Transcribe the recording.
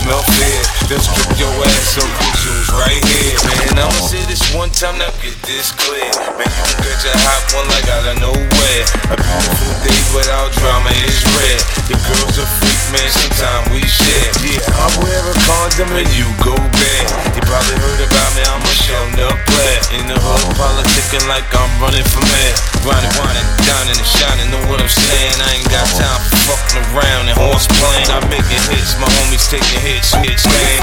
smell fear. They'll strip your ass of visuals right here. Man, I'ma say this one time, now get this clear. Man, you can catch a hot one like out of nowhere. A beautiful day without drama is rare. Your girl's a freak, man, sometimes we share. Yeah, I wear a condom and you go bad. You probably heard about me, I'm a shown up player. In the hood, politicking like I'm running for mayor. Grinding, whining, dining and shining, know what I'm saying? I ain't got time for fucking around and horse playing. I'm making hits, my homies taking hits, man.